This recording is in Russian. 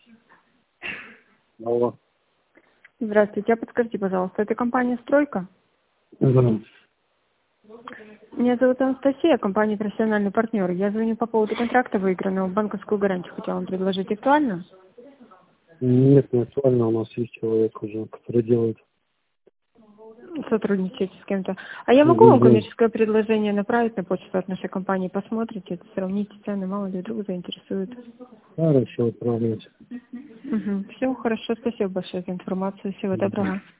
Алло. Здравствуйте, а подскажите, пожалуйста, это компания «Стройка»? Да. Меня зовут Анастасия, компания «Профессиональный партнер». Я звоню по поводу контракта выигранного, банковскую гарантию хотела вам предложить. Актуально? Нет, не актуально, у нас есть человек уже, который делает. Сотрудничаете с кем-то. А я могу вам Видео. коммерческое предложение направить на почту от нашей компании? Посмотрите, сравните цены, мало ли вдруг заинтересует. Хорошо, отправляйте. Все, хорошо, спасибо большое за информацию. Всего доброго.